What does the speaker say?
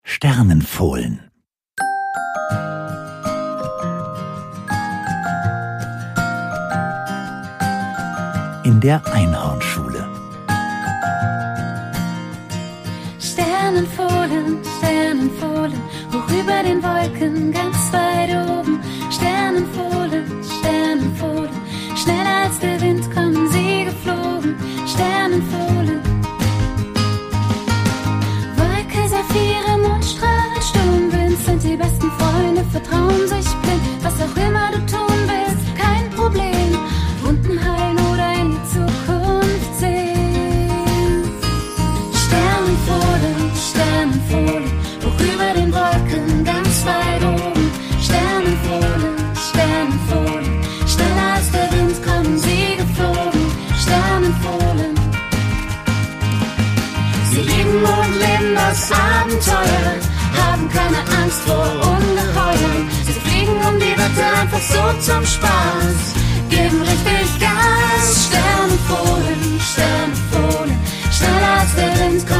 Sternenfohlen. In der Einhornschule. Sternenfohlen, Sternenfohlen, hoch über den Wolken, ganz weit oben. Sternenfohlen, Sternenfohlen, schneller als der Wind kommen sie geflogen. Sternenfohlen. Wolke, Saphire, Mondstrahlen, Sturmwind sind die besten Freunde, vertrauen sich blind. Was auch immer du tun willst, kein Problem. Wunden heilen oder in die Zukunft sehen. Sternenfohlen, Sternenfohlen, hoch über den Wolken, ganz weit oben. Sternenfohlen, Sternenfohlen, schneller als der Wind kommen sie geflogen. Sternenfohlen. Sie lieben und leben das Abenteuer, haben keine Angst vor Ungeheuern. Sie fliegen um die Wette einfach so zum Spaß, geben richtig Gas. Sternenfohlen, Sternenfohlen, schneller als der Wind kommt